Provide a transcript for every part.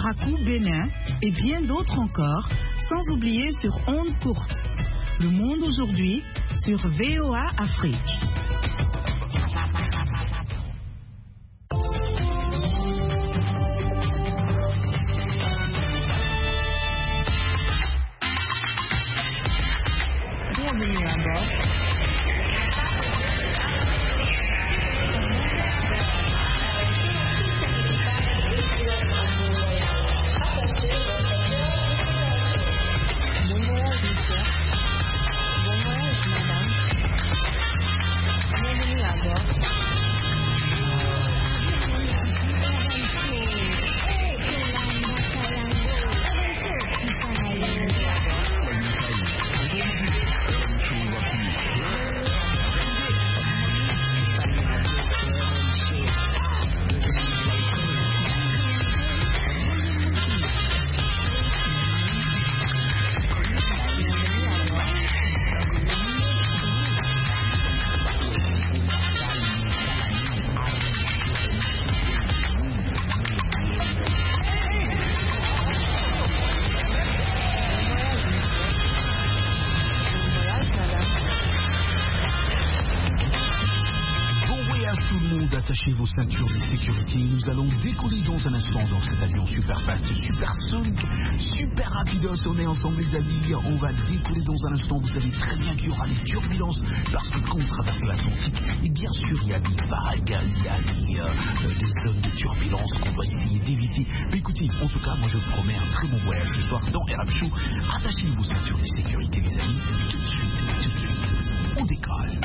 Parakou, Bénin et bien d'autres encore, sans oublier sur ondes courtes. Le monde aujourd'hui sur VOA Afrique. Attachez vos ceintures de sécurité. Nous allons décoller dans un instant dans cet avion super fast, super sonique, super rapidos. On est ensemble les amis, on va décoller dans un instant. Vous savez très bien qu'il y aura des turbulences parce que quand on traverse l'Atlantique, et bien sûr il y a des vagues, il y a des zones de turbulence qu'on doit essayer d'éviter. Mais écoutez, en tout cas, moi je vous promets un très bon voyage ce soir dans RM Show. Attachez vos ceintures de sécurité les amis. Tout de suite, on décolle.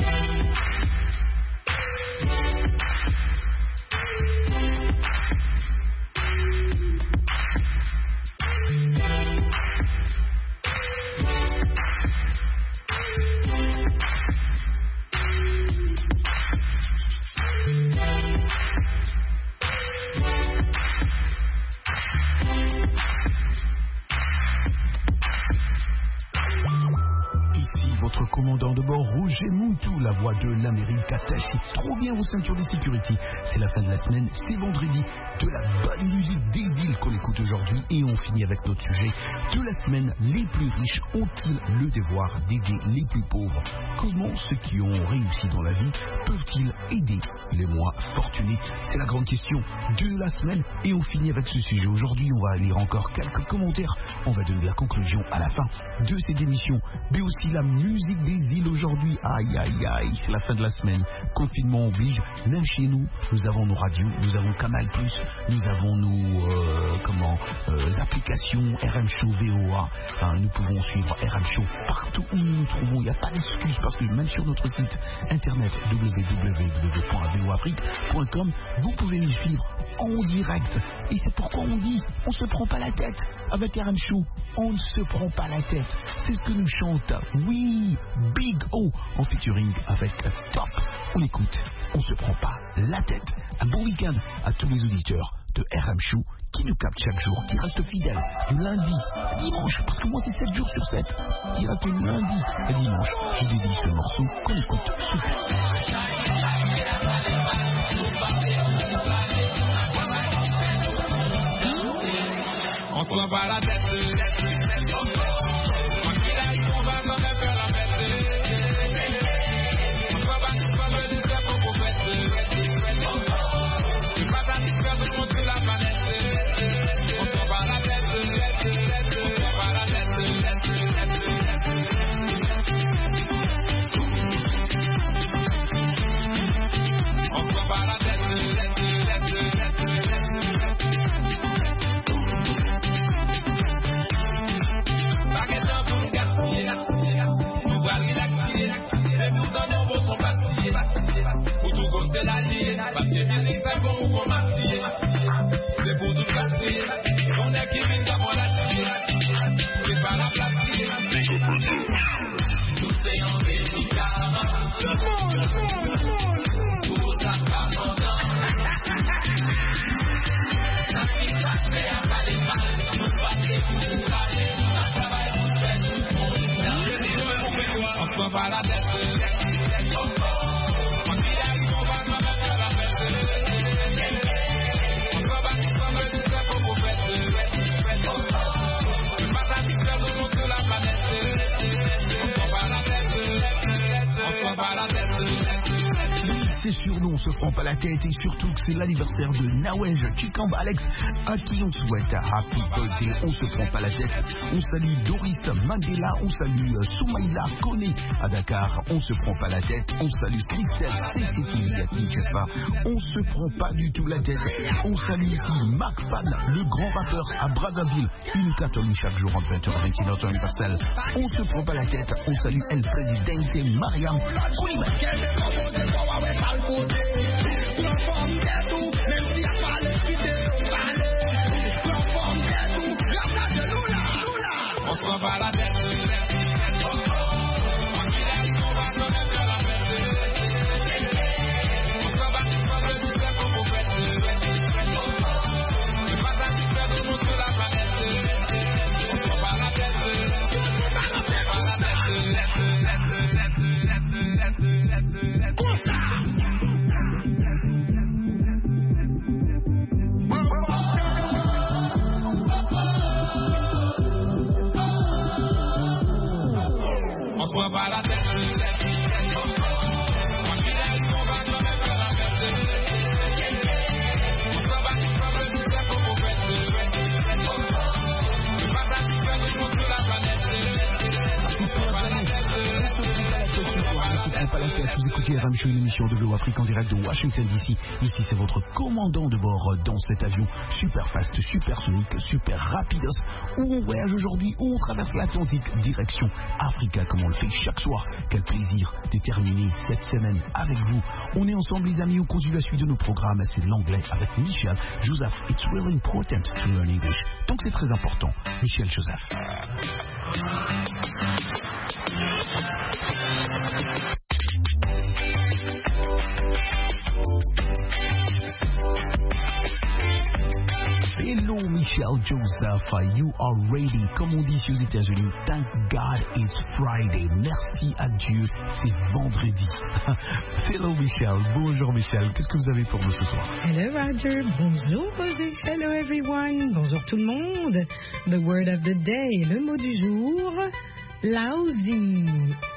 Commandant de bord Roger Moutou, la voix de l'Amérique, attachez trop bien vos ceintures de sécurité. C'est la fin de la semaine, c'est vendredi, de la bonne musique des îles qu'on écoute aujourd'hui et on finit avec notre sujet de la semaine. Les plus riches ont-ils le devoir d'aider les plus pauvres? Comment ceux qui ont réussi dans la vie peuvent-ils aider les moins fortunés? C'est la grande question de la semaine et on finit avec ce sujet. Aujourd'hui, on va lire encore quelques commentaires. On va donner la conclusion à la fin de cette émission, mais aussi la musique des îles aujourd'hui. Aïe aïe aïe, c'est la fin de la semaine. Confinement oblige. Même chez nous, nous avons nos radios, nous avons Canal+, nous avons nos applications RM Show VOA. Nous pouvons suivre RM Show partout où nous nous trouvons. Il n'y a pas d'excuse parce que même sur notre site internet www.voafrique.com, vous pouvez nous suivre en direct. Et c'est pourquoi on dit, on se prend pas la tête avec RM Show. On ne se prend pas la tête. C'est ce que nous chante. Oui, Big O en featuring avec Top. On écoute, on se prend pas la tête. Un bon week-end à tous les auditeurs de RM Show qui nous captent chaque jour, qui restent fidèles du lundi à dimanche, parce que moi c'est 7 jours sur 7, qui restent du lundi à dimanche. Je dédie ce morceau qu'on écoute ce on se prend pas la tête. On va quand même faire la fête. On va pas nous faire le dessert pour vous fête. Je ne pas satisfaire de montrer la planète. On se prend pas la tête. On se prend pas la tête. On se prend pas la tête. La ligne, parce que musique c'est bon ou qu'on m'assied. C'est pour tout casser. On est qui vient d'avoir la chie. C'est pas la place. Tout c'est en médicament. Pour ta femme en dents. Ça qui passe à pas les mal. Nous passer pour aller. Un travail pour faire tout le monde. On se prend pas la tête. On va pas nous prendre le dessert pour vous faire. on se prend pas la tête et surtout que c'est l'anniversaire de Nawej Chikamba Alex à qui on souhaite happy birthday. On se prend pas la tête. On salue Doris Mandela, on salue Soumaïla Kone à Dakar. On se prend pas la tête. On salue Christelle Cécile à Kinshasa. On se prend pas du tout la tête. On salue ici Marc Fan, le grand rappeur à Brazzaville. Une catholique chaque jour entre 20h et 21h temps universel. On se prend pas la tête. On salue El Presidente Mariam Koulibaly. On se prend pas la tête. Vous écoutez RM Show, une émission de Glow Afrique en direct de Washington DC. Ici c'est votre commandant de bord dans cet avion super fast, super sonique, super rapidos où on voyage aujourd'hui, où on traverse l'Atlantique direction Africa comme on le fait chaque soir. Quel plaisir de terminer cette semaine avec vous. On est ensemble les amis, on continue la suite de nos programmes. C'est l'anglais avec Michel Joseph. It's really important to learn English. Donc c'est très important. Michel Joseph. Hello Michel Joseph, you are ready. Comme on dit aux États-Unis, thank God it's Friday. Merci à Dieu, c'est vendredi. Hello Michel, bonjour Michel, qu'est-ce que vous avez pour nous ce soir? Hello Roger, bonjour Roger, hello everyone, bonjour tout le monde. The word of the day, le mot du jour, lousy,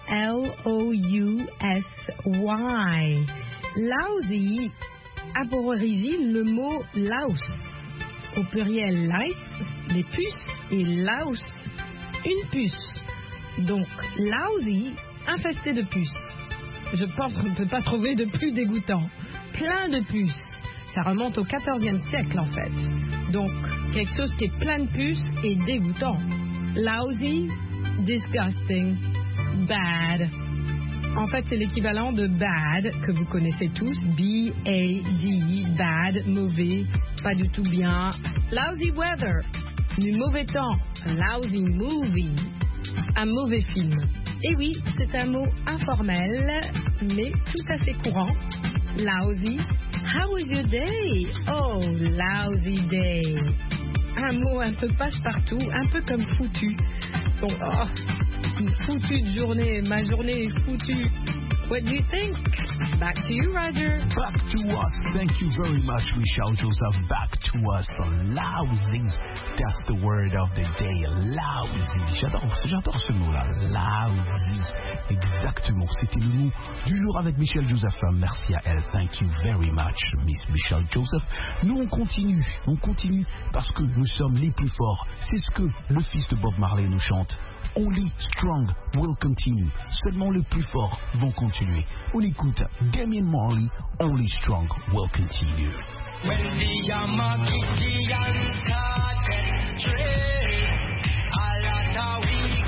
L-O-U-S-Y. Lousy a pour origine le mot louse. Au pluriel lice, les puces, et louse, une puce. Donc, lousy, infesté de puces. Je pense qu'on ne peut pas trouver de plus dégoûtant. Plein de puces. Ça remonte au XIVe siècle, en fait. Donc, quelque chose qui est plein de puces et dégoûtant. Lousy, disgusting, bad. En fait, c'est l'équivalent de bad, que vous connaissez tous. B-A-D, bad, mauvais, pas du tout bien. Lousy weather, du mauvais temps. Lousy movie, un mauvais film. Et oui, c'est un mot informel, mais tout à fait courant. Lousy. How was your day? Oh, lousy day. Un mot un peu passe-partout, un peu comme foutu. Donc, une foutue de journée, ma journée est foutue. What do you think? Back to you, Roger. Back to us. Thank you very much, Michel Joseph. Back to us. Lousy. That's the word of the day. Lousy. J'adore ce mot-là. Lousy. Exactement. C'était le mot du jour avec Michel Joseph. Merci à elle. Thank you very much, Miss Michel Joseph. Nous, on continue. On continue parce que nous sommes les plus forts. C'est ce que le fils de Bob Marley nous chante. Only strong will continue. Seulement les plus forts vont continuer. On écoute Damian Marley, Only strong will continue. When the Yamagians started trade, a lot of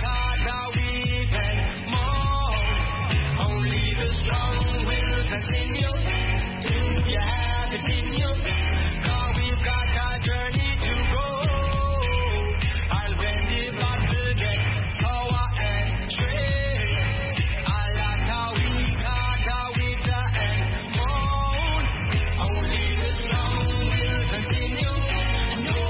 weaker more. Only the strong will continue. Do you have it in you? 'Cause we've got a journey to go. And when the battle gets sour and straight, a lot of weaker and more. Only the strong will continue. No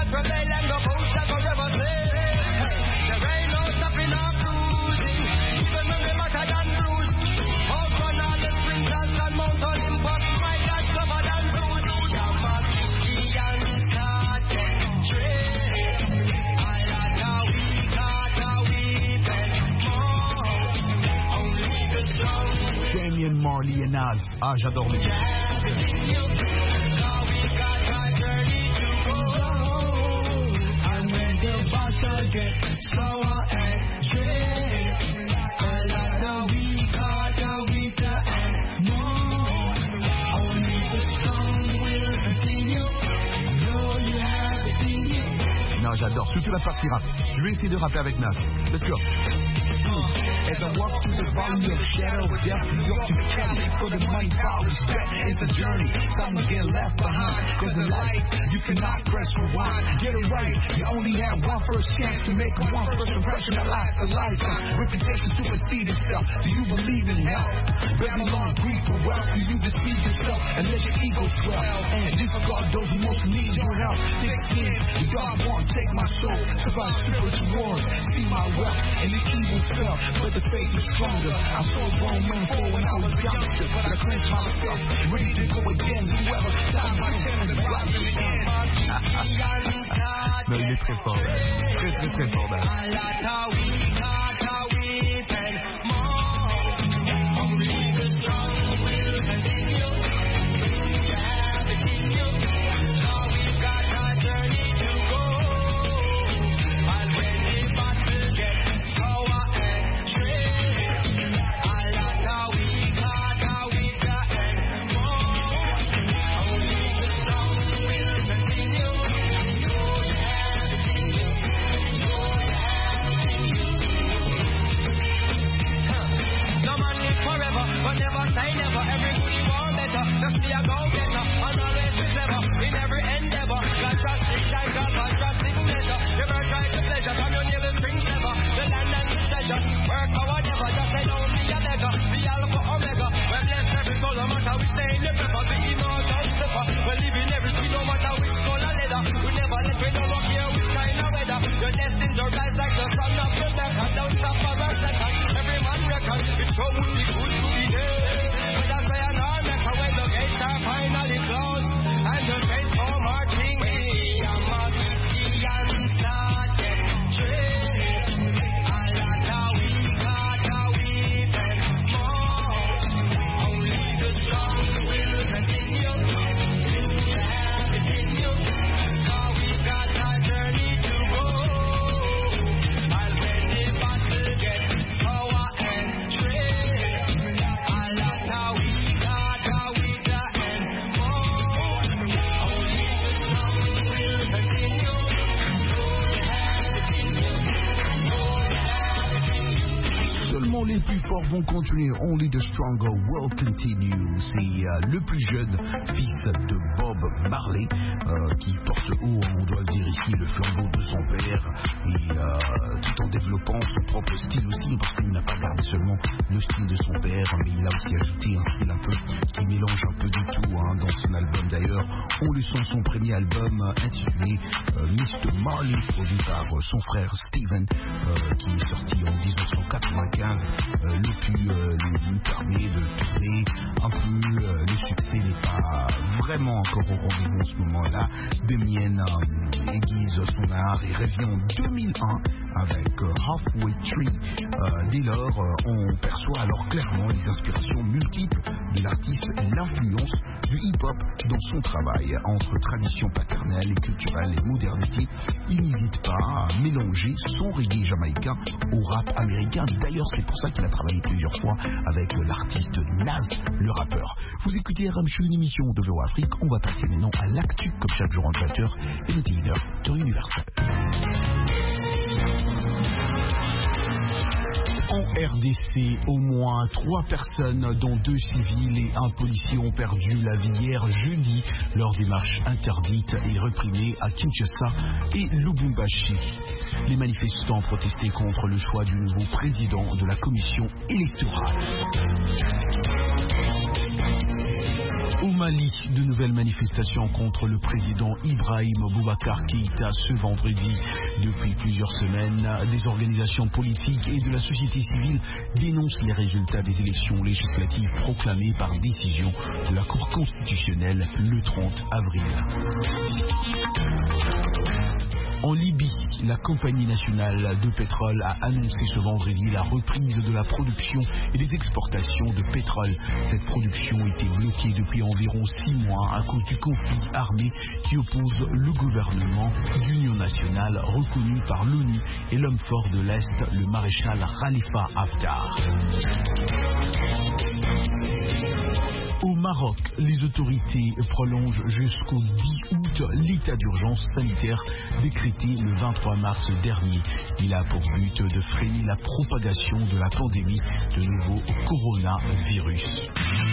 prevail and the fool shall forever say, there ain't no stopping or cruising, even when we matter than bruise. Out on all the sprinkles and Mount Olympus, my God covered and bruised. Jamaican started trade, all of the we got a weeping more, only the strong. Damian Marley et Nas. Ah, j'adore les Non, j'adore, surtout la partie rap. Je vais essayer de rapper avec Nas. Let's go. As I walk through the valley of shadow, death is up to carry. For the money, power, respect, it's a journey. Some will get left behind. Cause in life, you cannot press rewind. Get it right, you only have one first chance to make a one first impression of life. A lifetime, reputation supersede itself. Do you believe in hell? Babylon, greed for wealth. Do you deceive yourself and let your ego swell? And disregard those who most need your help. Thick skin, the God won't take my soul. Survive spiritual wars, see my wealth, and the evil fell. But the faith is stronger. I saw grown men fall when I was younger, but I cleansed myself, ready to go again. Whoever stopped my hand and blocked me again. Non, il est très fort, très très très fort. Les plus forts vont continuer. Only the stronger will continue. C'est le plus jeune fils de Bob Marley qui porte haut, on doit le dire ici, le flambeau de son père et tout en développant son propre style aussi, parce qu'il n'a pas gardé seulement le style de son père, mais il a aussi ajouté un style un peu qui mélange un peu de tout dans son album. D'ailleurs, on lui sent son premier album intitulé Mr. Marley, produit par son frère Steven, qui est sorti en 1995. Le plus lui permet de tourner un peu. Le succès n'est pas vraiment encore au rendez-vous en ce moment-là. Damien aiguise son art et revient en 2001 avec Halfway Tree. Dès lors, on perçoit alors clairement les inspirations multiples de l'artiste et l'influence du hip-hop dans son travail. Entre tradition paternelle et culturelle et modernité, il n'hésite pas à mélanger son reggae jamaïcain au rap américain. D'ailleurs, c'est pour ça qu'il a travaillé plusieurs fois avec l'artiste Nas, le rappeur. Vous écoutez RMC, une émission de VO Afrique. On va passer maintenant à l'actu, comme chaque jour en 20h, et le leader de l'Universel. En RDC, au moins 3 personnes, dont 2 civils et un policier, ont perdu la vie hier jeudi lors des marches interdites et réprimées à Kinshasa et Lubumbashi. Les manifestants protestaient contre le choix du nouveau président de la commission électorale. Au Mali, de nouvelles manifestations contre le président Ibrahim Boubacar Keïta ce vendredi. Depuis plusieurs semaines, des organisations politiques et de la société civile dénoncent les résultats des élections législatives proclamées par décision de la Cour constitutionnelle le 30 avril. En Libye, la compagnie nationale de pétrole a annoncé ce vendredi la reprise de la production et des exportations de pétrole. Cette production était bloquée depuis environ 6 mois à cause du conflit armé qui oppose le gouvernement d'union nationale reconnu par l'ONU et l'homme fort de l'Est, le maréchal Khalifa Haftar. Au Maroc, les autorités prolongent jusqu'au 10 août l'état d'urgence sanitaire décrété le 23 mars dernier. Il a pour but de freiner la propagation de la pandémie de nouveau coronavirus.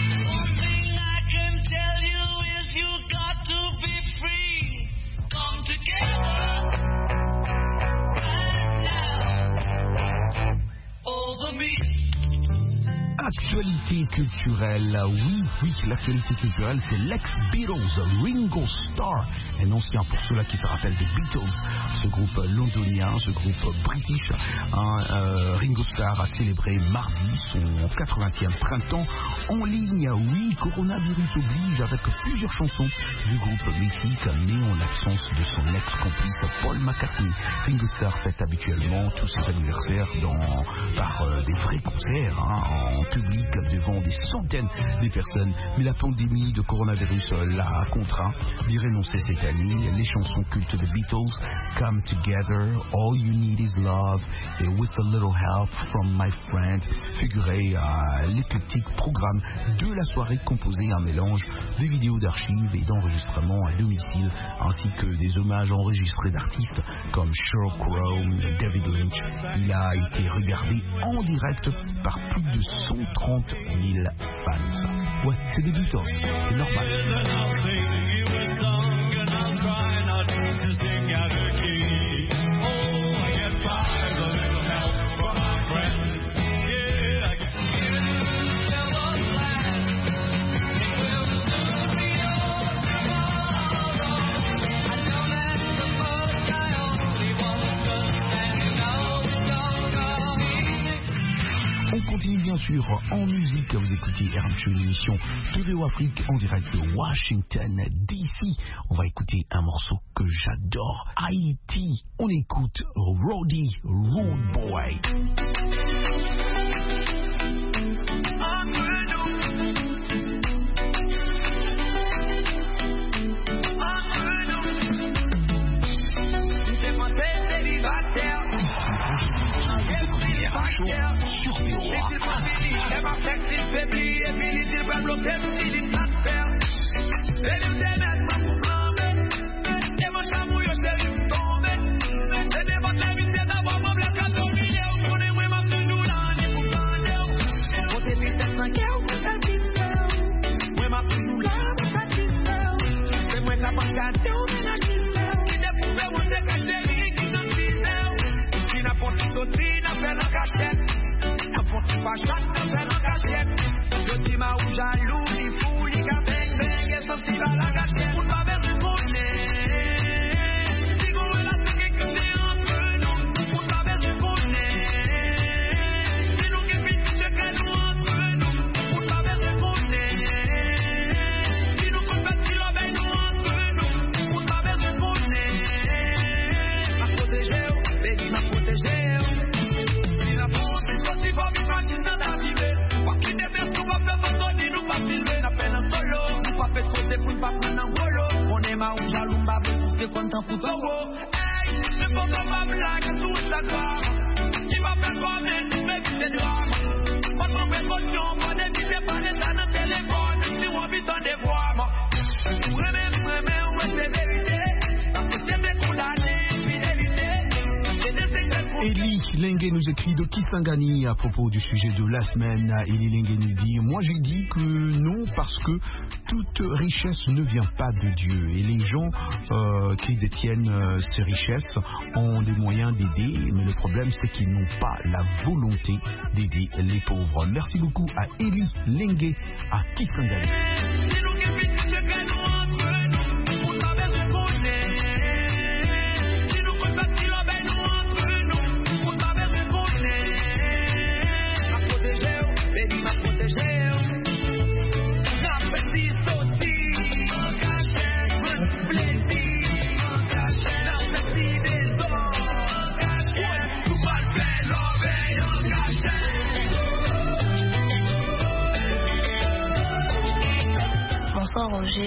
Actualité culturelle, oui, l'actualité culturelle, c'est l'ex-Beatles, Ringo Starr, un ancien pour ceux-là qui se rappellent des Beatles, ce groupe londonien, ce groupe british. Ringo Starr a célébré mardi son 80e printemps en ligne. Oui, coronavirus oblige, avec plusieurs chansons du groupe mythique, mais en l'absence de son ex-complice Paul McCartney. Ringo Starr fête habituellement tous ses anniversaires par des vrais concerts en public devant des centaines de personnes, mais la pandémie de coronavirus l'a contraint d'y renoncer cette année. Les chansons cultes de Beatles, Come Together, All You Need Is Love et With a Little Help from My Friend figuraient à l'éclectique programme de la soirée, composé un mélange de vidéos d'archives et d'enregistrements à domicile, ainsi que des hommages enregistrés d'artistes comme Sheryl Crow, David Lynch. Il a été regardé en direct par plus de 130 000 fans. Ouais, c'est des Beatles, c'est normal. On continue bien sûr en musique. Vous écoutez RMC, une émission TVO Afrique en direct de Washington DC. On va écouter un morceau que j'adore, Haïti. On écoute Roddy Rude Boy. Eli Lengue nous écrit de Kisangani à propos du sujet de la semaine. Eli Lengue nous dit: moi j'ai dit que non, parce que toute richesse ne vient pas de Dieu, et les gens qui détiennent ces richesses ont des moyens d'aider, mais le problème c'est qu'ils n'ont pas la volonté d'aider les pauvres. Merci beaucoup à Eli Lengue à Kisangani.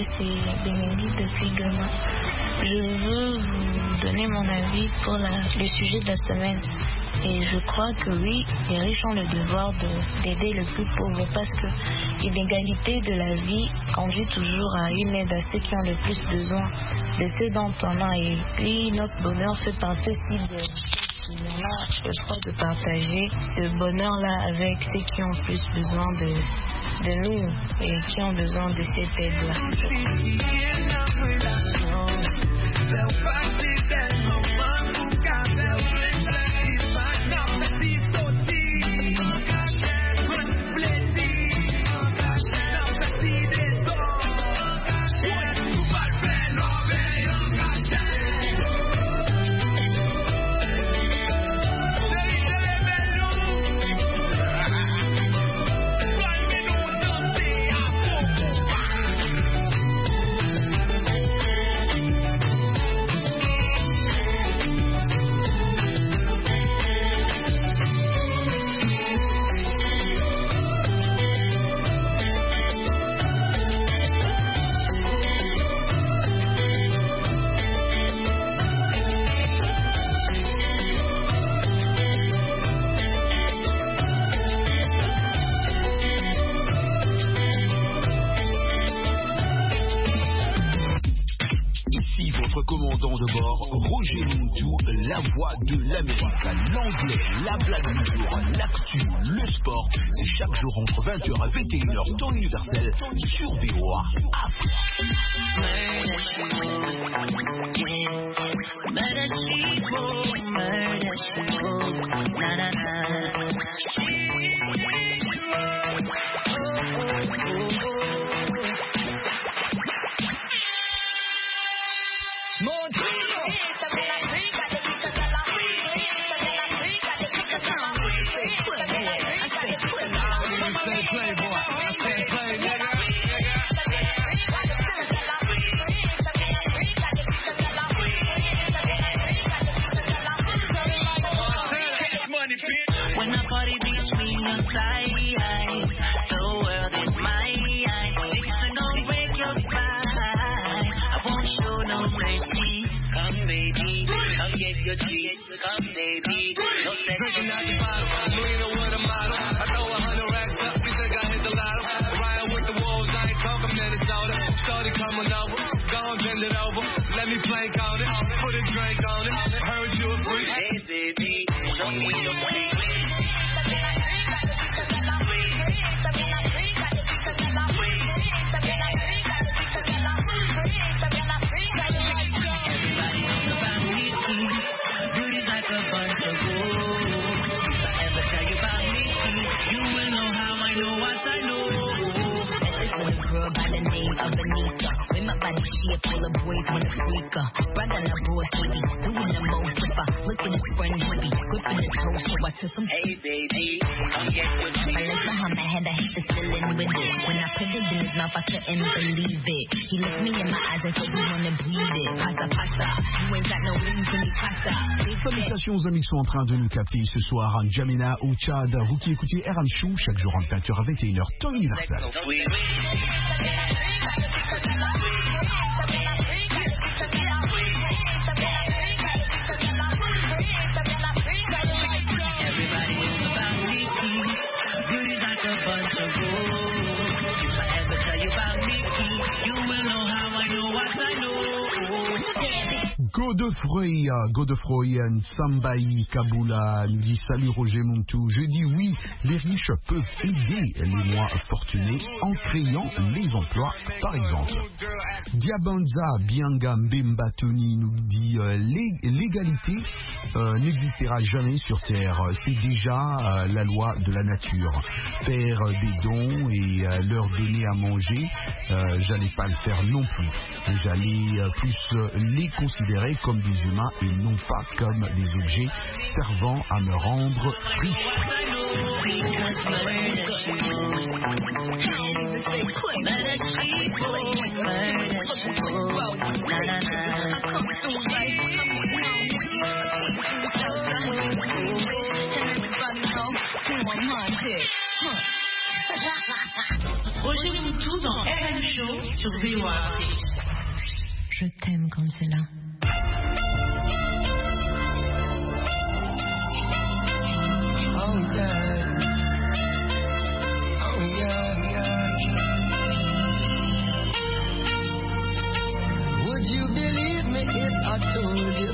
Oui, c'est Bénédicte depuis Goma. Je veux vous donner mon avis pour le sujet de la semaine. Et je crois que oui, les riches ont le devoir d'aider le plus pauvre parce que l'inégalité de la vie conduit toujours à une aide à ceux qui ont le plus besoin de ceux dont on a. Et puis notre bonheur fait partie aussi de ceux qui ont le droit de partager ce bonheur-là avec ceux qui ont plus besoin de nous et qui ont besoin de cette aide-là. Commandant de bord, Roger Montou, la voix de l'Amérique, l'anglais, la blague du jour, l'actu, le sport, c'est chaque jour entre 20h et 21h, temps universel, sur VOA. Come baby, no sex. Drinking out the bottle, you know what I'm out of. I throw 100 racks up, you think I hit the lotto. Ride with the wolves, I ain't talking Minnesota. Shorty coming over, go and bend it over. Let me plank on it, put a drink on it. Heard you a freak. Hey baby, show me your freak. Shape full of boys when the freaker. Brother na boy baby, doing the most if I look at his friend hippie, gripping his toe, so I took him. Hey baby, come get your cheese. I left behind my head, I hit the ceiling with it. When I put it in his mouth, I couldn't believe it. He looked me in my eyes and said, you wanna breathe it. Pasta, pasta, you ain't got no wings in me, pasta. Salutations aux amis qui sont en train de nous capter ce soir, N'Djamena au Tchad. Vous qui écoutez RM Show chaque jour en 20h à 21h, temps universel. Godefroy, Nsambaï, Kaboula nous dit salut Roger Montou. Je dis oui, les riches peuvent aider les moins fortunés en créant les emplois, par exemple. Diabanza Bianga Mbemba Tony nous dit l'égalité n'existera jamais sur Terre. C'est déjà la loi de la nature. Faire des dons et leur donner à manger, j'allais pas le faire non plus. J'allais plus les considérer comme des humains et non pas comme des objets servant à me rendre riche. Roger Moutou dans RM Show sur VOA Afrique. Je t'aime comme c'est là. Oh yeah. Oh yeah. Would you believe me if I told you?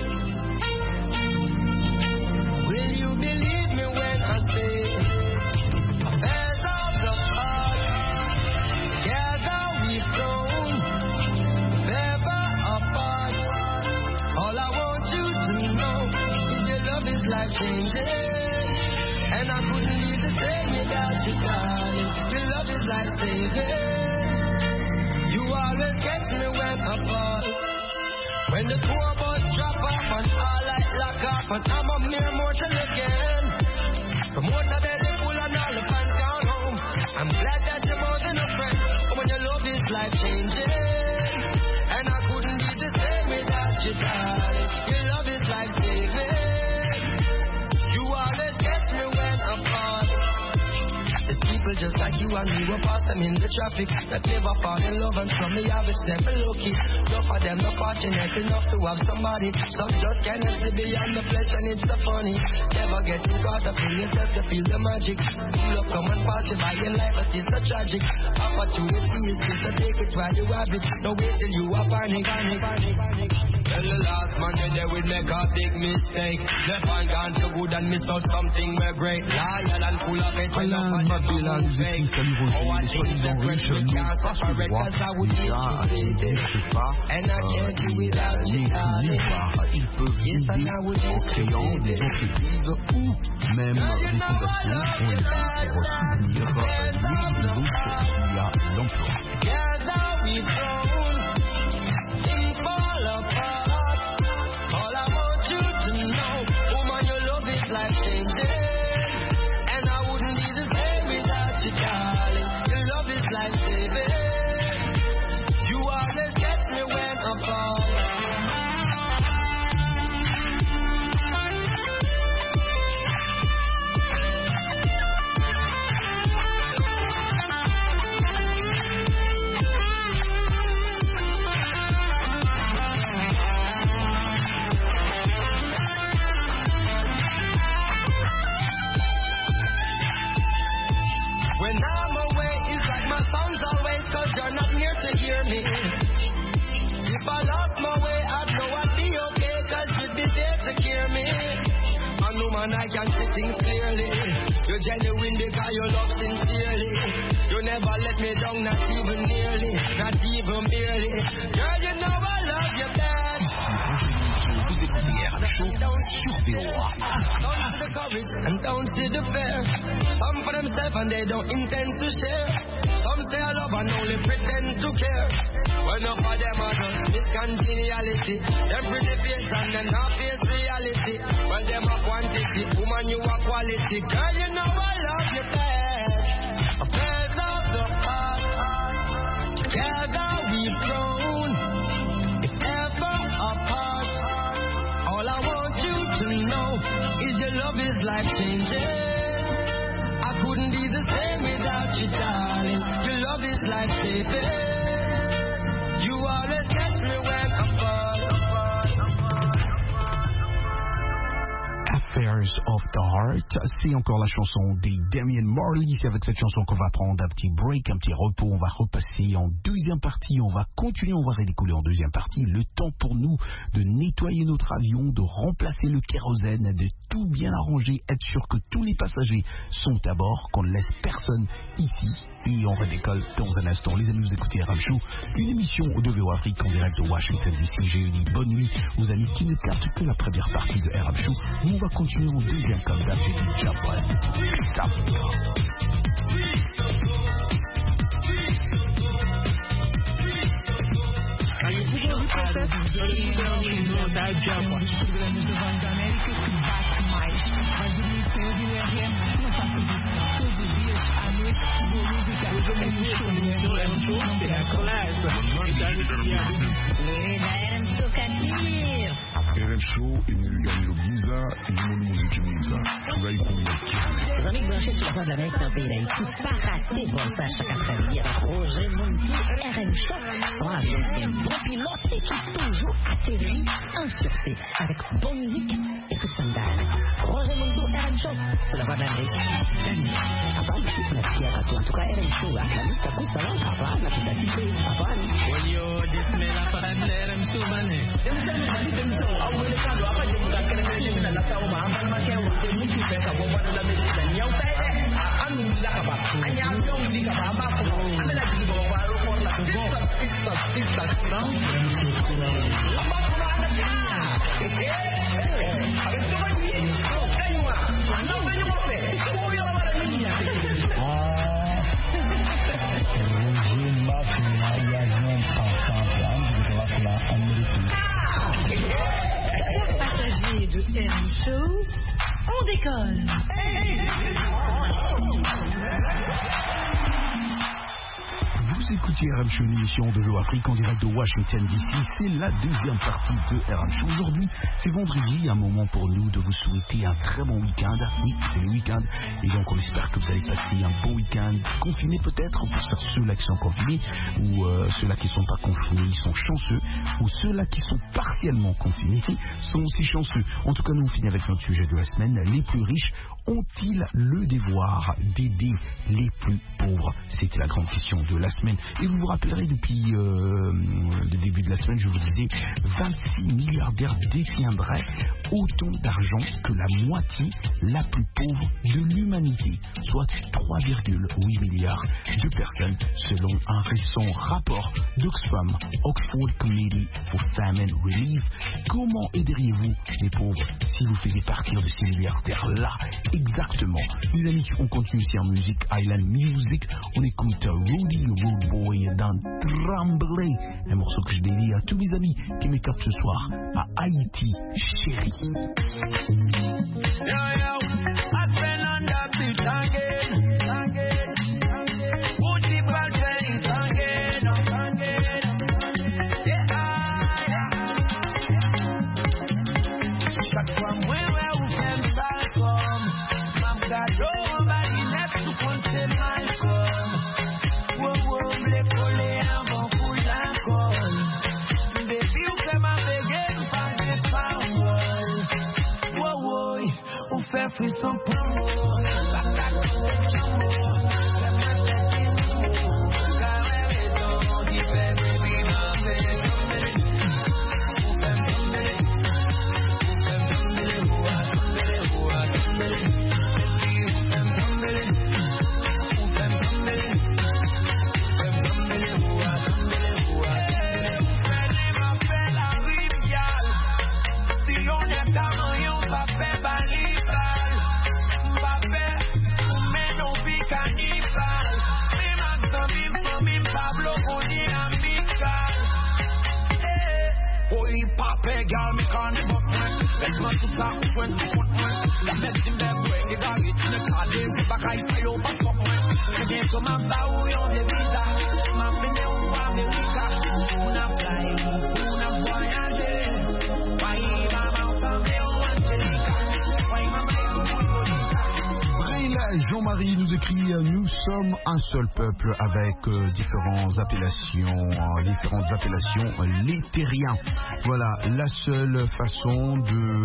Will you believe me when I say affairs of the heart, together we've grown, never apart. All I want you to know is your love is life-changing, and I couldn't be the same without you, darling. Your love is life-saving. You always catch me when I fall, when the tour bus drop off and all light lock off, and I'm a mere mortal again. The motor belly full and all the fans gone home. I'm glad that you're more than a friend. When your love is life-changing, and I couldn't be the same without you, darling. Your love is life-saving. You always catch me when I fall. There's people just like you and me, we're past them in the traffic, that never fall in love, and some me have it never lucky. Enough of them not fortunate enough to have somebody. Some just can't see beyond the flesh, and it's so funny. Never get too caught up in yourself to feel the magic. Love come and pass you by in life, but it's so tragic. Opportunity is just to take it while you have it. Don't wait till you are panic. Tell the last man you there will make a big mistake. Left hand gone too good and miss out something we're great. Loyal and full of it. Babylone, justice, salut Roger, les soi-disant riches ne pas sur le droit, déjà, je ne sais pas, nulle part, ils peuvent aider en créant des entreprises ou même des fondations ONG pour soutenir l'une de l'autre qui a l'emploi. If I lost my way, I'd know I'd be okay, cause you'd be there to cure me. I know man, I can see things clearly. You're genuine because you love sincerely. You never let me down, not even nearly, not even barely. Girl, you know I love you bad. Vous écoutez RM Show sur VOA. Don't see the courage and don't see the fear. Some for themselves and they don't intend to share. Some say I love and only pretend to care. Well, enough of them are just miscongeniality. Them pretty face and them not face reality. Well, them a quantity, woman you a quality. Girl, you know I love you best. Affairs of the heart, together we've grown, if ever apart. All I want you to know is your love is life-changing. I couldn't be the same without you, darling. Your love is life-saving. You always catch me when I fall. Affairs of the Heart, c'est encore la chanson des Damian Marley. C'est avec cette chanson qu'on va prendre un petit break, un petit repos. On va repasser en deuxième partie. On va continuer, on va redécoller en deuxième partie. Le temps pour nous de nettoyer notre avion, de remplacer le kérosène, de tout bien arranger, être sûr que tous les passagers sont à bord, qu'on ne laisse personne ici. Et on redécolle dans un instant. Les amis, vous écoutez RM Show, une émission de VOA Afrique en direct de Washington DC. J'ai dit bonne nuit aux amis qui ne captent que la première partie de RM Show. Nous, on va continuer en deuxième comme d'hab. J'ai dit ciao, RM Show, et nous gagnons Giza, et nous musique Giza. Tout va y couler. Les amis branchés sur la voie de l'Amérique dans le pays d'Haïti, pas rater bon ça chaque après-midi avec Roger Montou, RM Show. On a un bon pilote et qui toujours atterrit en sûreté avec bonne musique et tout standard. Roger Montou, RM Show, sur la voie de l'Amérique. Avant, on a fier à toi. En tout cas, RM Show, la liste à coup, ça va, avant, la petite avant. Yo, this me la para RM Show, mané. Passagers de RM Show, on décolle. Vous écoutez RM Show, l'émission de l'Afrique en direct de Washington DC. C'est la deuxième partie de RM Show. Aujourd'hui, c'est vendredi, un moment pour nous de vous souhaiter un très bon week-end. Oui, c'est le week-end. Et donc, on espère que vous allez passer un bon week-end confiné peut-être, pour ceux-là qui sont confinés, ou ceux-là qui ne sont pas confinés, ils sont chanceux, ou ceux-là qui sont partiellement confinés sont aussi chanceux. En tout cas, nous, on finit avec notre sujet de la semaine. Les plus riches ont-ils le devoir d'aider les plus pauvres? C'était la grande question de la semaine. Et vous vous rappellerez, depuis le début de la semaine, je vous disais, 26 milliardaires détiendraient autant d'argent que la moitié la plus pauvre de l'humanité, soit 3,8 milliards de personnes, selon un récent rapport d'Oxfam, Oxford Committee for Famine Relief. Comment aideriez-vous les pauvres si vous faisiez partir de ces milliardaires-là? Exactement. Les amis, on continue ici en musique, Island Music. On écoute Rudy Road Boy dans Tremblay, un morceau que je dédie à tous mes amis qui m'écoutent ce soir à Haïti, chérie. Jean-Marie nous écrit: nous sommes un seul peuple avec différentes appellations, les terriens. Voilà, la seule façon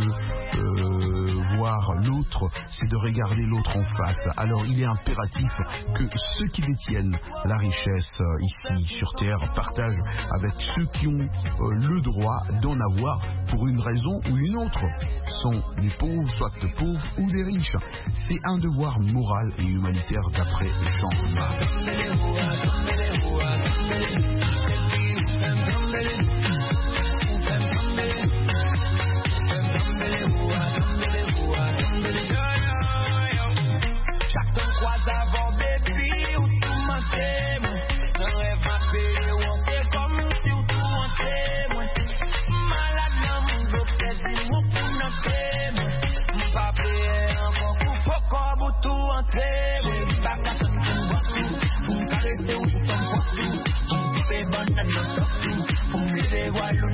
de voir l'autre, c'est de regarder l'autre en face. Alors il est impératif que ceux qui détiennent la richesse ici sur Terre partagent avec ceux qui ont le droit d'en avoir pour une raison ou une autre. Sont des pauvres, soit des pauvres ou des riches. C'est un devoir moral et humanitaire d'après Jean-Marie. Igual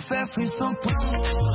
fait frisson pour l'amour.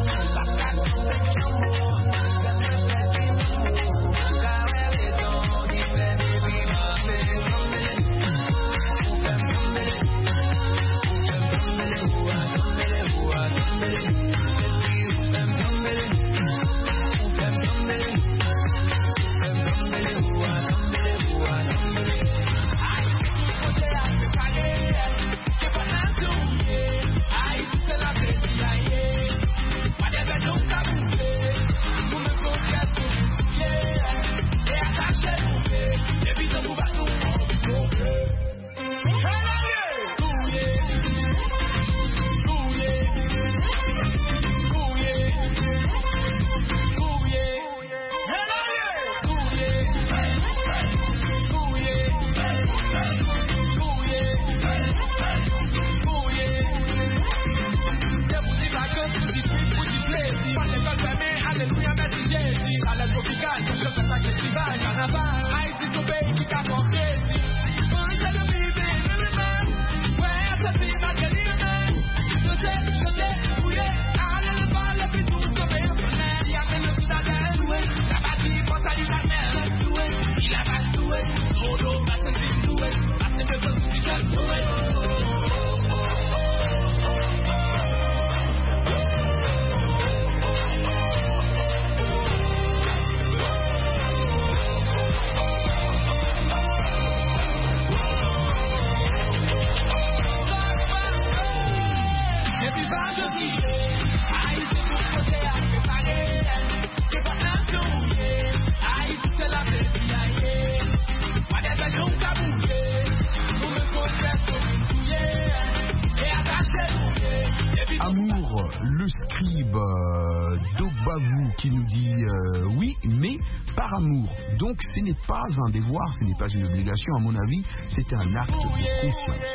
Le scribe d'Obavou qui nous dit oui, mais par amour. Donc ce n'est pas un devoir, ce n'est pas une obligation, à mon avis, c'est un acte de conscience.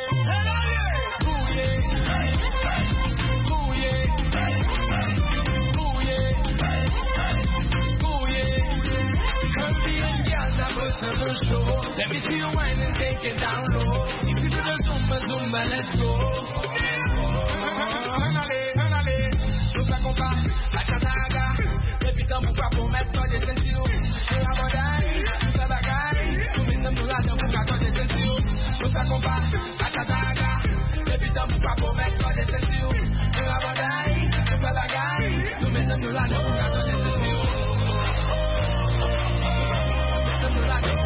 Let me see you wine and take it down low. If you do the zumba, zumba, let's go. Nous accompagne, la chataga. Depuis tant pourquoi pour mettre toi des ceintures. Nous la bagaille, nous la bagaille. Nous mettons nous la pour qu'à toi des ceintures. Nous accompagne, la chataga. Depuis tant pourquoi pour mettre toi des ceintures. Nous la bagaille, nous la bagaille. Nous mettons nous la pour qu'à toi des ceintures. Nous la pour qu'à toi des ceintures.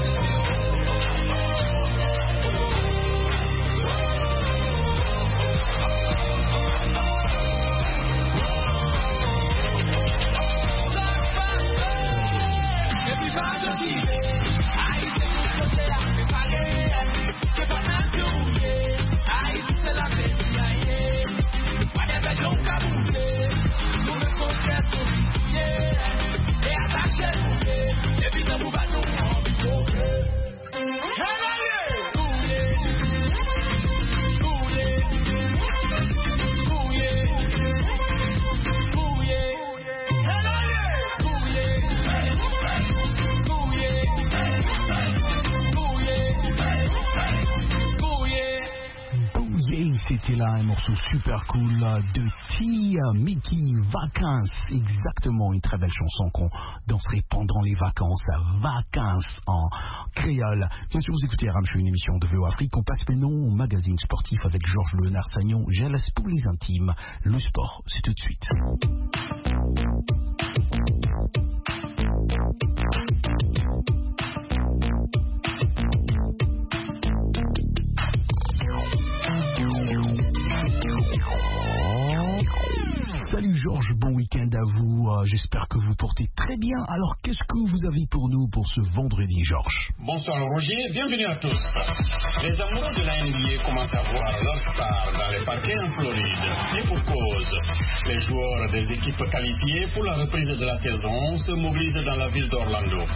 C'était là un morceau super cool de Tia Mickey, Vacances, exactement une très belle chanson qu'on danserait pendant les vacances, Vacances en créole. Bien sûr, vous écoutez Ramchou, une émission de VO Afrique. On passe maintenant au magazine sportif avec Georges Léonard-Sagnon. J'ai laisse pour les intimes. Le sport, c'est tout de suite. Salut Georges, bon week-end à vous. J'espère que vous portez très bien. Alors, qu'est-ce que vous avez pour nous pour ce vendredi, Georges? Bonsoir Roger, bienvenue à tous. Les amoureux de la NBA commencent à voir leur star dans les parquets en Floride. Et pour cause, les joueurs des équipes qualifiées pour la reprise de la saison se mobilisent dans la ville d'Orlando.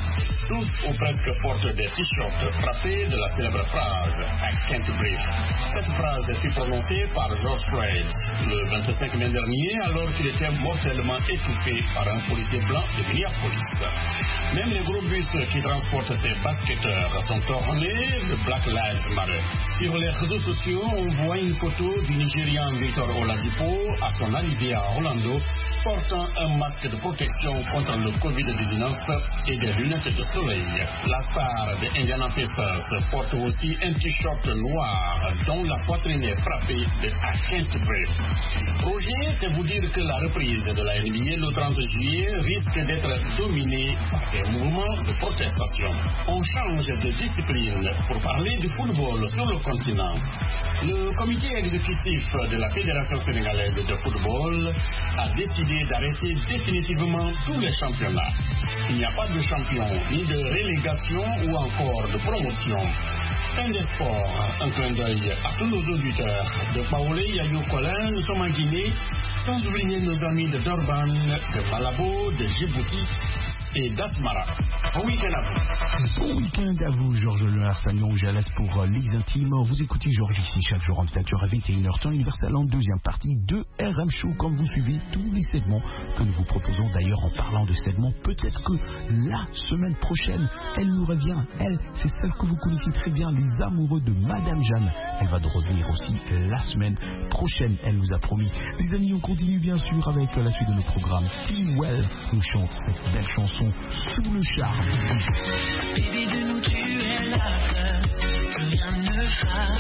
Tous ou presque portent des t-shirts frappés de la célèbre phrase « I can't breathe ». Cette phrase fut prononcée par George Floyd le 25 mai dernier alors qu'il était mortellement étouffé par un policier blanc de Minneapolis. Même les gros bus qui transportent ces basketteurs sont ornés de Black Lives Matter. Sur les réseaux sociaux, on voit une photo du Nigérian Victor Oladipo à son arrivée à Orlando portant un masque de protection contre le Covid-19 et des lunettes de soleil. La star des Indiana Pacers porte aussi un t-shirt noir dont la poitrine est frappée de I can't breathe. Roger, c'est vous dire que la reprise de la NBA le 30 juillet risque d'être dominée par des mouvements de protestation. On change de discipline pour parler du football sur le continent. Le comité exécutif de la Fédération sénégalaise de football a décidé d'arrêter définitivement tous les championnats. Il n'y a pas de champion, ni de relégation ou encore de promotion. Fin des sports, un clin d'œil à tous nos auditeurs de Paolé, Yayo Colin, nous sommes en Guinée, sans oublier nos amis de Durban, de Malabo, de Djibouti et d'Asmara. Bon week-end à vous. Bon week-end à vous, Georges Leharfagnon, Jalès pour les intimes. Vous écoutez Georges ici chaque jour en 20h à 21h, temps universel en deuxième partie de RM Show. Comme vous suivez tous les segments que nous vous proposons, d'ailleurs en parlant de segments, peut-être que la semaine prochaine, elle nous revient. Elle, c'est celle que vous connaissez très bien, les amoureux de Madame Jeanne. Elle va revenir aussi la semaine prochaine, elle nous a promis. Les amis, on continue bien sûr avec la suite de nos programmes. Stilwell nous chante cette belle chanson Sous le charme. Baby, de nous tu es la peur, plus rien ne va.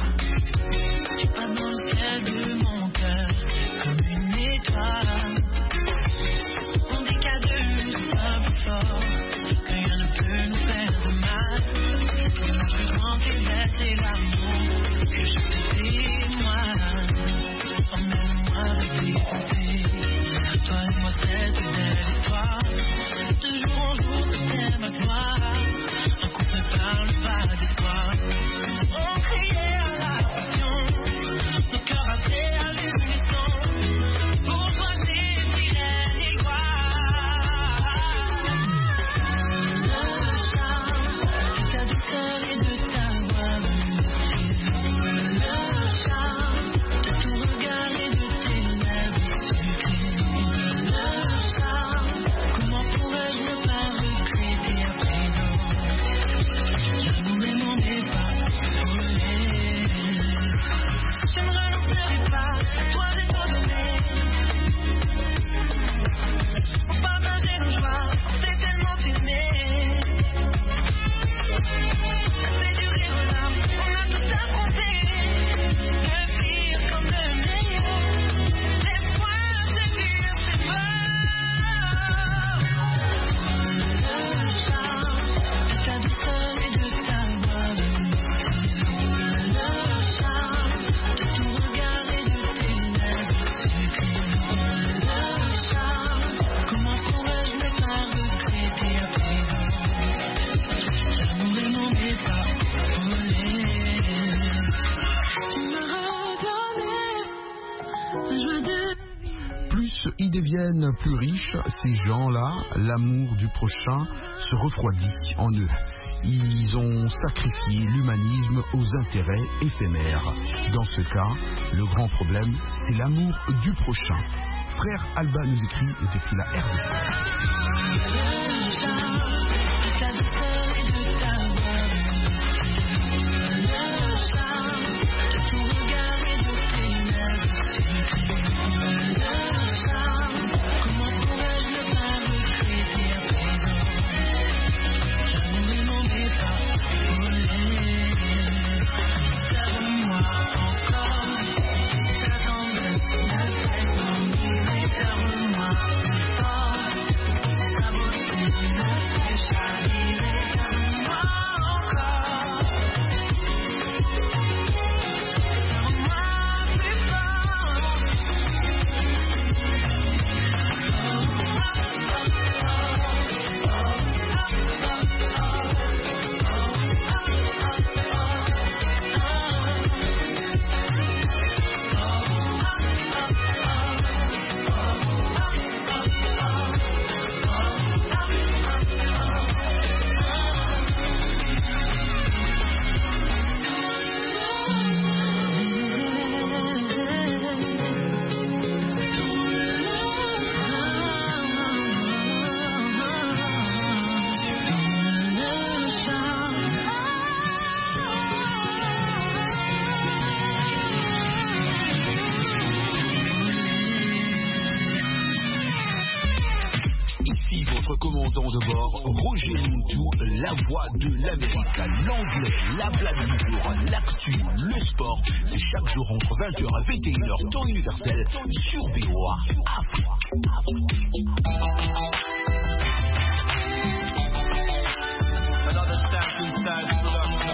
Tu passes dans le ciel de mon cœur comme une étoile. On dit qu'à deux nous sommes plus forts, que rien ne peut nous faire de mal. Le plus grand faiblesse c'est l'amour que je te fais moi. Emmène-moi avec tes pensées, toi et moi cette belle étoile. De jour en jour, c'est thème à toi. Un coup ne parle pas d'espoir. On criait à la passion, nos cœurs appelaient à l'unisson. Pour toi, c'est sirène et gloire. Le charme de ta douceur et de ta voix me le charme de ton regard et de tes lèvres sucrées. Le charme, comment pourrais-je ne pas regretter à présent? L'amour est mon départ volé. Je ne renoncerai pas à toi de te donner. Pour partager nos joies, c'est tellement aimé. C'est du rire aux larmes, on a tout affronté. Le pire comme le meilleur, les points de dur, c'est le charme de ta douceur et de ta voix le charme de ton regard et de tes lèvres sucrées. Le charme, comment pourrais-je ne pas regretter à présent? L'amour est mon départ volé. Tu m'as redonné la joie de Plus ils deviennent plus riches, ces gens-là, l'amour du prochain se refroidit en eux. Ils ont sacrifié l'humanisme aux intérêts éphémères. Dans ce cas, le grand problème, c'est l'amour du prochain. Frère Alba nous écrit depuis la RDC. ta douceur et de ta voix le charme de ton regard et de tes lèvres sucrées. Le charme, comment pourrais-je ne pas regretter à présent? L'amour est mon départ volé. Serre-moi encore, ta tendresse me fait m'ennuyer. Serre-moi plus fort, ta beauté correspondant de bord, Roger Muntou, la voix de l'Amérique, l'anglais, la blague du jour, l'actu, le sport. C'est chaque jour entre 20h et 21h, temps universel, sur VOA Afrique. Another Stampin' Styles production.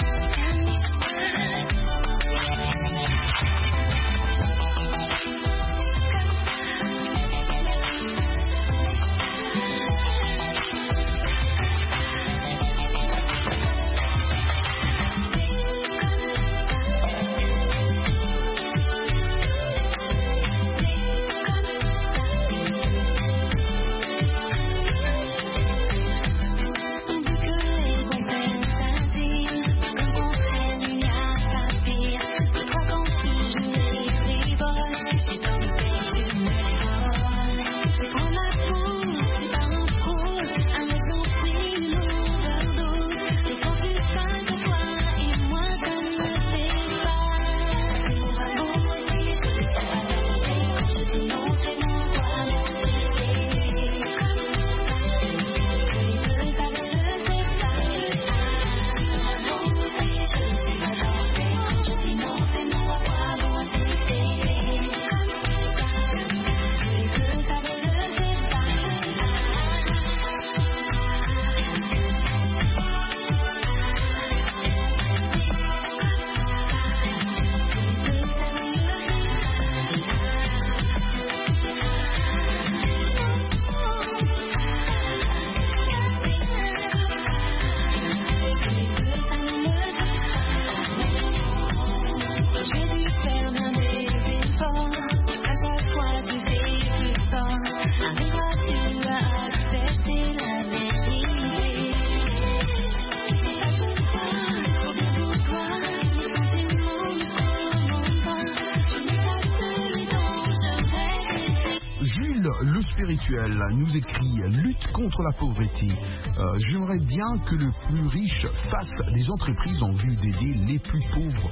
Le spirituel nous écrit lutte contre la pauvreté. J'aimerais bien que le plus riche fasse des entreprises en vue d'aider les plus pauvres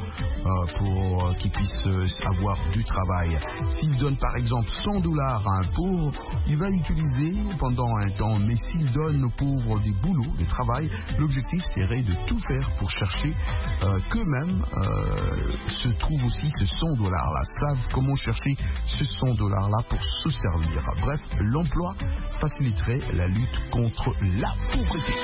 pour qu'ils puissent avoir du travail. S'il donne par exemple $100 à un pauvre, il va l'utiliser pendant un temps, mais s'il donne aux pauvres des boulots, des travail, l'objectif serait de tout faire pour chercher qu'eux-mêmes se trouvent aussi ce $100 là, savent comment chercher ce $100 là pour se servir. Bref, l'emploi faciliterait la lutte contre la pauvreté.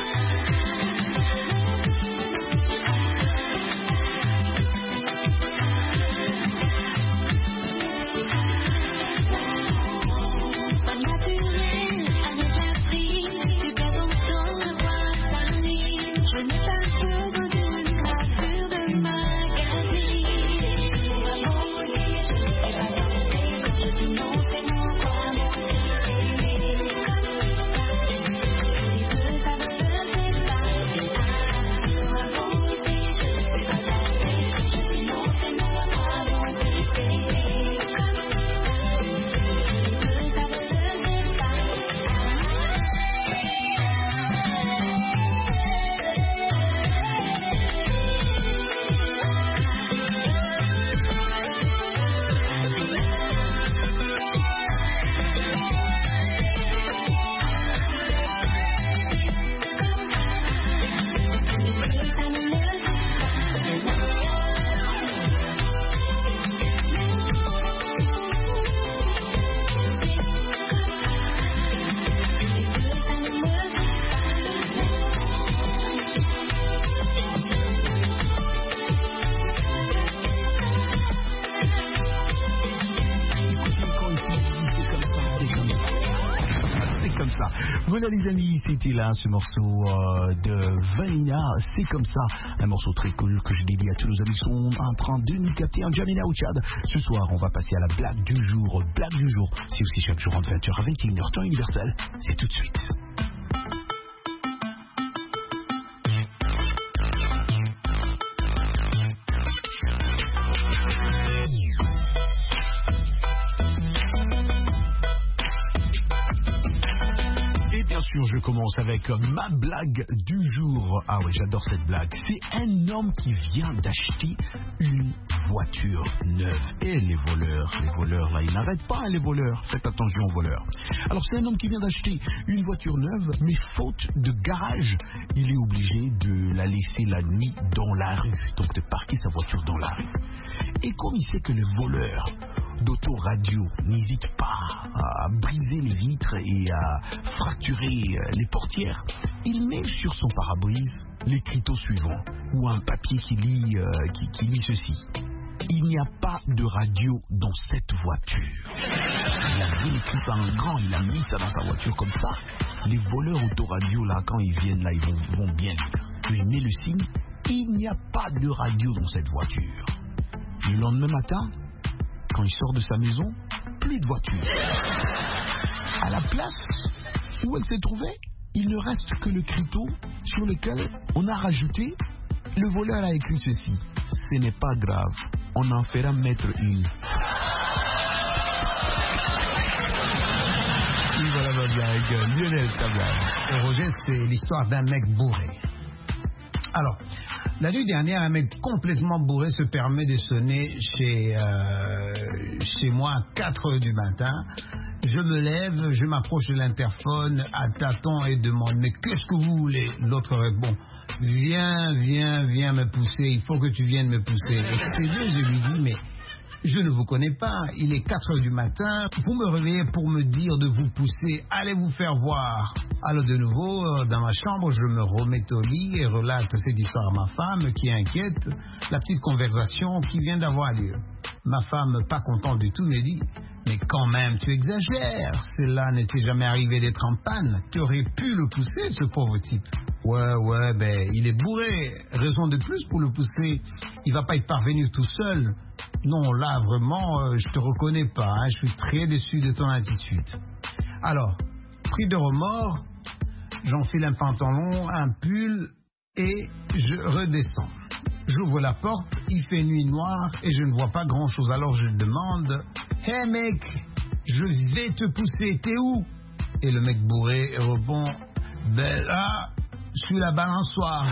Voilà les amis, c'était là ce morceau de Vanilla, c'est comme ça, un morceau très cool que je dédie à tous nos amis qui sont en train de nous capter en Jamena au Tchad. Ce soir on va passer à la blague du jour, c'est aussi chaque jour entre 20h à 21h, temps universel, c'est tout de suite. Je commence avec ma blague du jour. Ah oui, j'adore cette blague. C'est un homme qui vient d'acheter une voiture neuve. Et les voleurs, là, ils n'arrêtent pas, les voleurs. Faites attention aux voleurs. Alors, c'est un homme qui vient d'acheter une voiture neuve, mais faute de garage, il est obligé de la laisser la nuit dans la rue. Donc, de parquer sa voiture dans la rue. Et comme il sait que les voleurs d'autoradio n'hésitent pas à briser les vitres et à fracturer les portières, il met sur son pare-brise l'écriteau suivant, ou un papier qui lit ceci: il n'y a pas de radio dans cette voiture. Il a bien écrit ça en grand, il a mis ça dans sa voiture comme ça. Les voleurs autoradio, là, quand ils viennent là, ils vont bien lire. Il met le signe: il n'y a pas de radio dans cette voiture. Le lendemain matin, quand il sort de sa maison, plus de voiture. À la place où elle s'est trouvée, il ne reste que le criteau sur lequel on a rajouté: le voleur a écrit ceci: ce n'est pas grave, on en fera mettre une. Et voilà, ma bien, avec Lionel Tablan. Et Roger, c'est l'histoire d'un mec bourré. Alors, la nuit dernière, un mec complètement bourré se permet de sonner chez moi à 4h du matin. Je me lève, je m'approche de l'interphone à tâtons et demande: mais qu'est-ce que vous voulez? L'autre répond: viens me pousser, il faut que tu viennes me pousser. Excédé, je lui dis: mais je ne vous connais pas, il est 4h du matin, vous me réveillez pour me dire de vous pousser, allez vous faire voir. Alors de nouveau, dans ma chambre, je me remets au lit et relate cette histoire à ma femme qui inquiète la petite conversation qui vient d'avoir lieu. Ma femme, pas contente du tout, me dit: mais quand même, tu exagères, cela n'était jamais arrivé d'être en panne, tu aurais pu le pousser, ce pauvre type. Ouais, ben, il est bourré, raison de plus pour le pousser, il va pas y parvenir tout seul. Non, là, vraiment, je te reconnais pas, hein, je suis très déçu de ton attitude. Alors, pris de remords, j'enfile un pantalon, un pull et je redescends. J'ouvre la porte, il fait nuit noire et je ne vois pas grand-chose. Alors je demande: hey mec, je vais te pousser, t'es où? Et le mec bourré répond: ben là, sur la balançoire.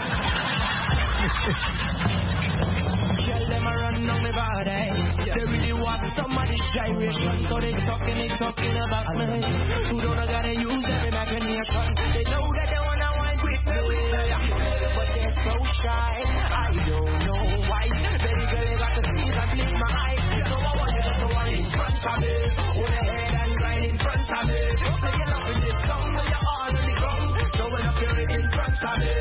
Tell them I run on me body. They really want somebody gyration, so they talking about me. Who don't gotta use every imagination. They know that they wanna wind with me, but they're so shy. I don't know why. Baby girl, you got to see and blink my eyes. So I want you to wind in front of me, hold your head and grind in front of me. Say you love this song, so you're all on the ground. So when I feel it in front of me,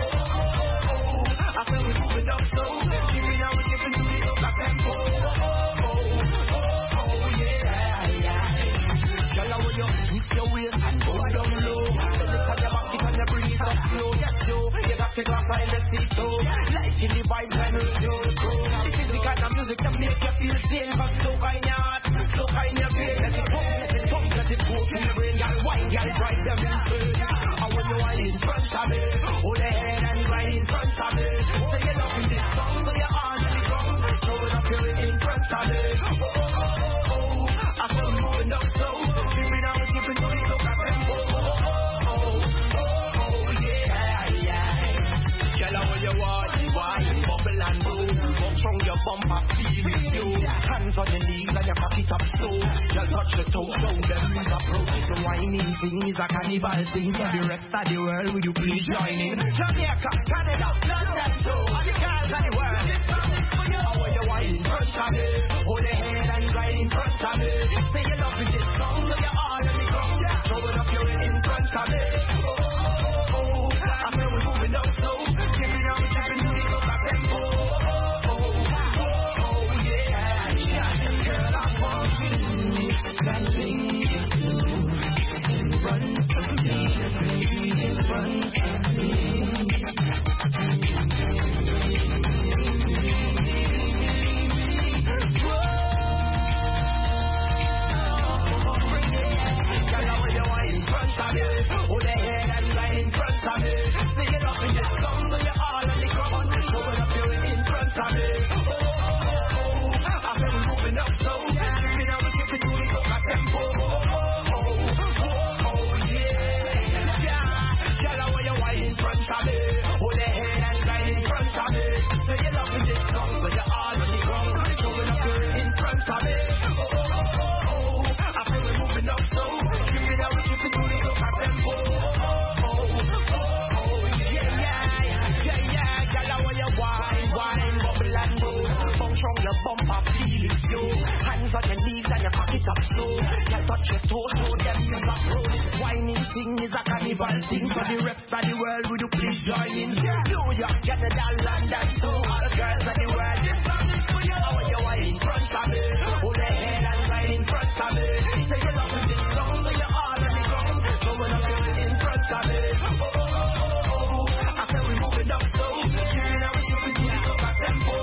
I feel we moving up slow. Giving out with different to the up tempo. Yeah. Girl, I want you to twist your waist and go down low. Then you turn your back, you turn your breeze up slow. Yes, yo, you got to go find the seat, so like in the vibe and radio go. This is the kind of music that makes you feel safe. But so kind your heart, so kind your brain. Let it pump, let it go to your brain. Girl, wine, girl, drive them insane. I want you wine in front of me, hold your head and grind in front of me. Say you love this song, so you're on the ground. So when I feel it in front of me, I feel moving up slow. Giving out, giving to the look at tempo. Girl, I want you wine, bubble and blow. Walk from your bumper, feel it you. Hands on your knees and your cock it up slow. Girl, touch the toe, show them is approach. It's a whining thing, it's a carnival thing. For the rest of the world, will you please join in? Jamaica, Canada, London, so all the girls of the world. I want you wine in front of me, hold your head and grind in front of me. Say you love this song, so you're all on the ground. Showing up your in front of me. I feel we're moving up slow. Giving out, giving to the look at tempo. Girl, I want you that thing you do in front of me, in front of me. Whoa. you cock it up slow. You touch your toe, show them you got roll. This whining thing is a carnival thing. For the rest of the world, would you please join in? New York, Canada, London, too. All the girls of the world, this song is for you. How are you whine in front of me? Hold your head and whine in front of me. Say you love this song, so you're all on the ground. Showing up in front of me. I said we moving up slow. Now we should be doing up a tempo.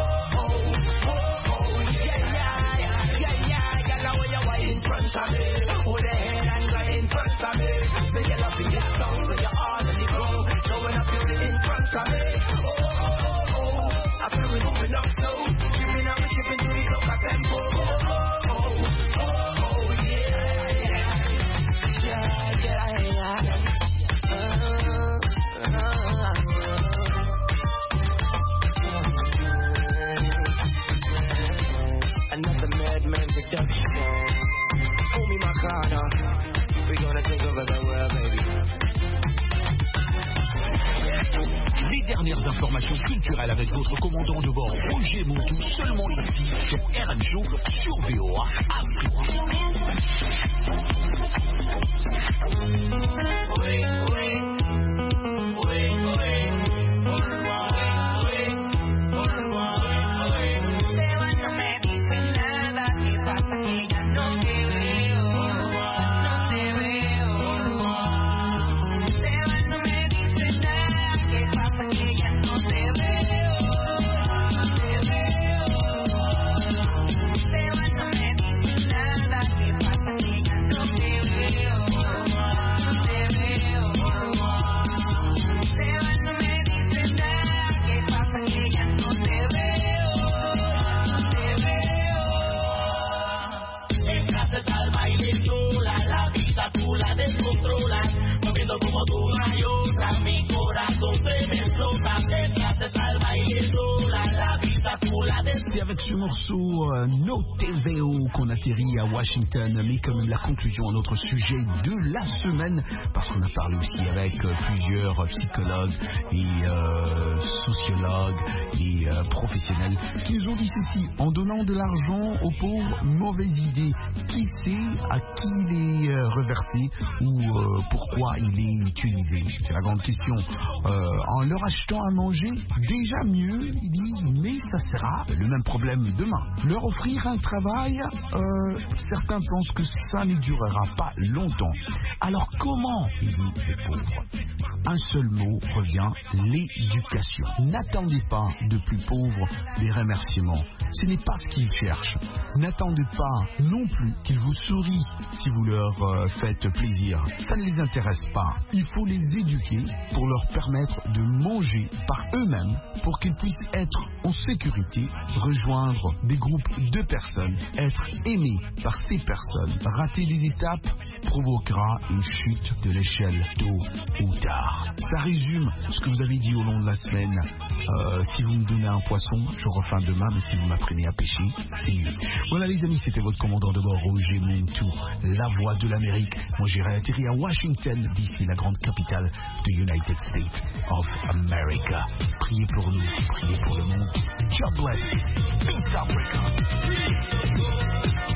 In front of me, hold your head and go in front of me. Say you love this song, so you're all on the ground. Showing up in front of me. I feel we moving up slow. Giving up, shipping to the local tempo. Another Madman production. Hold me my corner. We're gonna take over the world, baby. Les dernières informations culturelles avec votre commandant de bord Roger Montou, seulement ici sur RM Show sur VOA Afrique. C'est avec ce morceau No TVO qu'on atterrit à Washington, mais quand même la conclusion à notre sujet de la semaine, parce qu'on a parlé aussi avec plusieurs psychologues et sociologues et professionnels qui nous ont dit ceci: en donnant de l'argent aux pauvres, mauvaise idée. Qui sait à qui il est reversé ou pourquoi il est utilisé? C'est la grande question. En leur achetant à manger, déjà mieux, ils disent, mais ça sera le même problème demain. Leur offrir un travail, certains pensent que ça ne durera pas longtemps. Alors comment aider les pauvres? Un seul mot revient, l'éducation. N'attendez pas de plus pauvres des remerciements. Ce n'est pas ce qu'ils cherchent. N'attendez pas non plus qu'ils vous sourient si vous leur faites plaisir. Ça ne les intéresse pas. Il faut les éduquer pour leur permettre de manger par eux-mêmes, pour qu'ils puissent être en sécurité, rejoindre des groupes de personnes, être aimés par ces personnes. Rater des étapes provoquera une chute de l'échelle tôt ou tard. Ça résume ce que vous avez dit au long de la semaine. Si vous me donnez un poisson, j'aurai faim demain, mais si vous m'apprenez à pêcher, c'est mieux. Voilà les amis, c'était votre commandant de bord, Roger Montou, la voix de l'Amérique. Moi j'irai atterrir à Washington, d'ici la grande capitale de United States of America. Priez pour nous, priez pour le monde. God bless. Peace Africa.